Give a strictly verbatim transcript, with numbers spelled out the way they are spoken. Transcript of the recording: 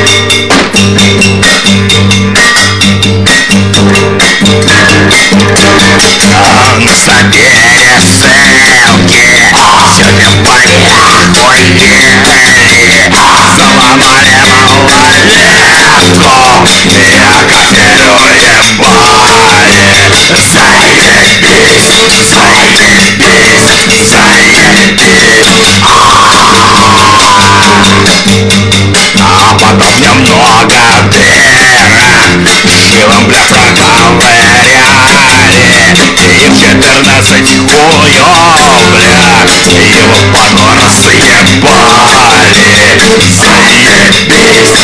Забери ссылки, сегодня поехали, заломали малолетку, я кофею ебали. Заебись, заебись, заебись. А потом немного дыра живым бля проковыряли, и в четырнадцать хуёв, бля, его по нору съебали. Заебись,